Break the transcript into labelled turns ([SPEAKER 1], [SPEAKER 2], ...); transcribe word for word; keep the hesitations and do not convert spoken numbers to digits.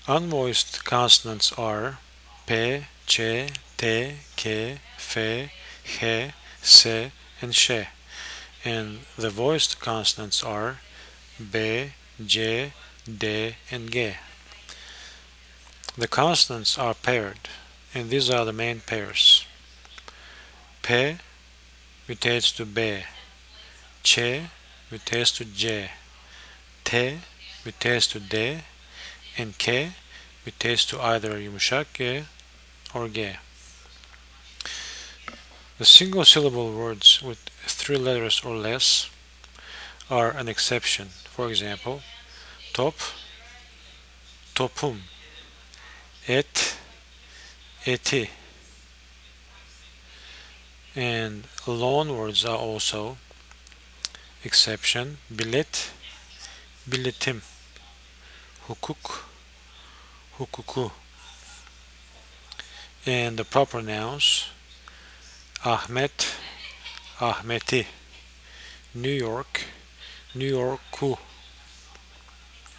[SPEAKER 1] Unvoiced consonants are P, Ç, T, K, F, H, S, and Ş, and the voiced consonants are B, C, D, and G. The consonants are paired, and these are the main pairs. P mutates to B, Ç mutates to C, T mutates to D, and K mutates to either yumuşak G or G. The single syllable words with three letters or less are an exception. For example, top, topum, et, eti. And loan words are also exception. Bilet, biletim. Hukuk, hukuku. And the proper nouns, Ahmet, Ahmeti. New York, New Yorku.